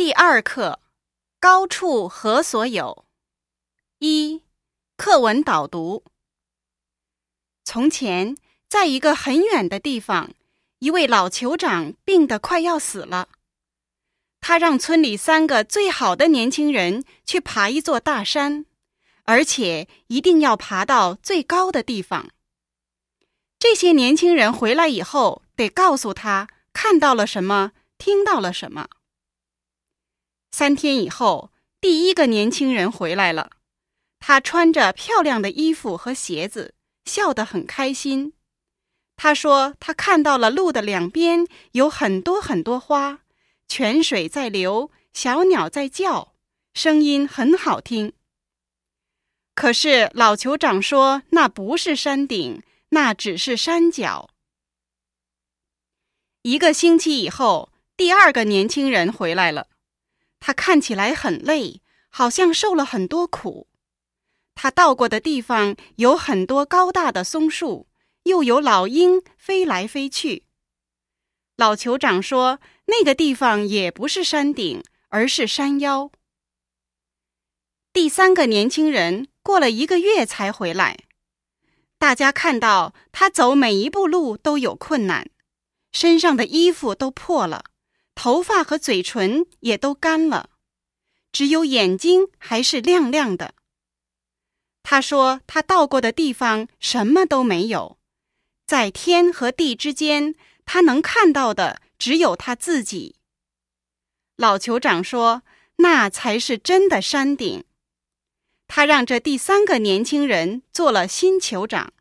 第二课，高处何所有？一、课文导读。从前，在一个很远的地方，一位老酋长病得快要死了。他让村里3个最好的年轻人去爬一座大山，而且一定要爬到最高的地方。这些年轻人回来以后，得告诉他看到了什么，听到了什么。3天以后，第1个年轻人回来了。他穿着漂亮的衣服和鞋子，笑得很开心。他说他看到了路的两边有很多很多花，泉水在流，小鸟在叫，声音很好听。可是老酋长说那不是山顶，那只是山脚。1个星期以后，第2个年轻人回来了。他看起来很累，好像受了很多苦。他到过的地方有很多高大的松树，又有老鹰飞来飞去。老酋长说，那个地方也不是山顶，而是山腰。第3个年轻人过了1个月才回来。大家看到他走每一步路都有困难，身上的衣服都破了，头发和嘴唇也都干了，只有眼睛还是亮亮的。他说他到过的地方什么都没有，在天和地之间，他能看到的只有他自己。老酋长说，那才是真的山顶。他让这第3个年轻人做了新酋长。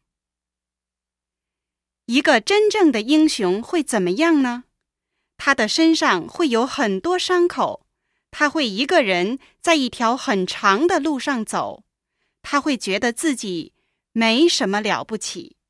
一个真正的英雄会怎么样呢？他的身上会有很多伤口，他会一个人在一条很长的路上走，他会觉得自己没什么了不起。